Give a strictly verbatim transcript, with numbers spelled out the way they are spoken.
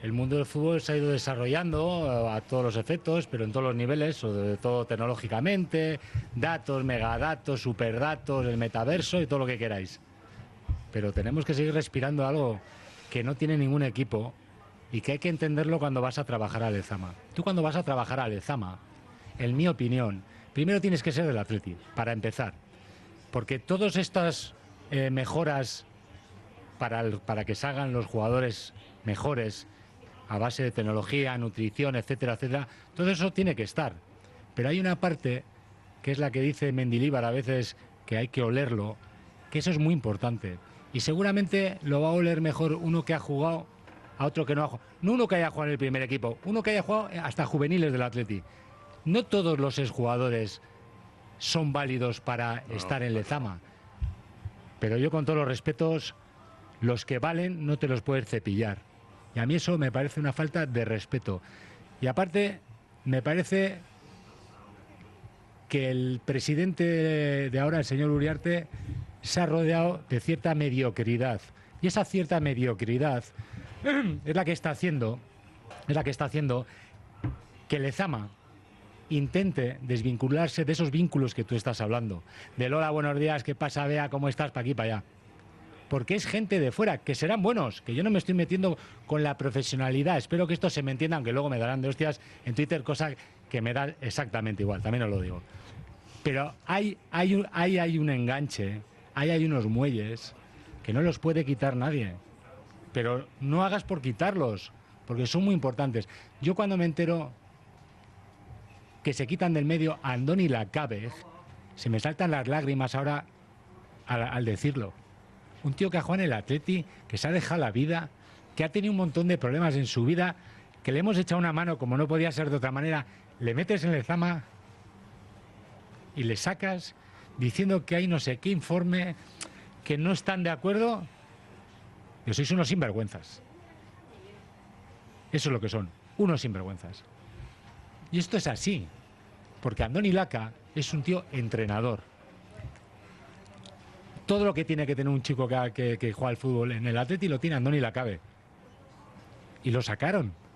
el mundo del fútbol se ha ido desarrollando a todos los efectos, pero en todos los niveles, sobre todo tecnológicamente, datos, megadatos, superdatos, el metaverso y todo lo que queráis. Pero tenemos que seguir respirando algo que no tiene ningún equipo y que hay que entenderlo cuando vas a trabajar a Lezama. Tú cuando vas a trabajar a Lezama, en mi opinión, primero tienes que ser del Atleti, para empezar. Porque todas estas eh, mejoras para, el, para que salgan los jugadores mejores, a base de tecnología, nutrición, etcétera, etcétera, todo eso tiene que estar. Pero hay una parte, que es la que dice Mendilibar a veces, que hay que olerlo, que eso es muy importante. Y seguramente lo va a oler mejor uno que ha jugado a otro que no ha jugado. No uno que haya jugado en el primer equipo, uno que haya jugado hasta juveniles del Atleti. No todos los exjugadores son válidos para No, estar en no. Lezama. Pero yo, con todos los respetos, los que valen no te los puedes cepillar. Y a mí eso me parece una falta de respeto. Y aparte, me parece que el presidente de ahora, el señor Uriarte, se ha rodeado de cierta mediocridad. Y esa cierta mediocridad es la que está haciendo, es la que está haciendo que Lezama intente desvincularse de esos vínculos que tú estás hablando. Del hola, buenos días, ¿qué pasa? Vea, ¿cómo estás? Pa' aquí, para allá. Porque es gente de fuera, que serán buenos, que yo no me estoy metiendo con la profesionalidad. Espero que esto se me entienda, aunque luego me darán de hostias en Twitter, cosa que me da exactamente igual, también os lo digo. Pero hay, hay, un, hay, hay un enganche, hay, hay unos muelles que no los puede quitar nadie. Pero no hagas por quitarlos, porque son muy importantes. Yo cuando me entero que se quitan del medio a Andoni Lacabez, se me saltan las lágrimas ahora al, al decirlo. Un tío que ha jugado en el Atleti, que se ha dejado la vida, que ha tenido un montón de problemas en su vida, que le hemos echado una mano como no podía ser de otra manera, le metes en Lezama y le sacas diciendo que hay no sé qué informe, que no están de acuerdo. Que sois unos sinvergüenzas. Eso es lo que son, unos sinvergüenzas. Y esto es así, porque Andoni Laca es un tío entrenador. Todo lo que tiene que tener un chico que, que, que juega al fútbol en el Atleti lo tiene Andoni Lacabez. Y lo sacaron.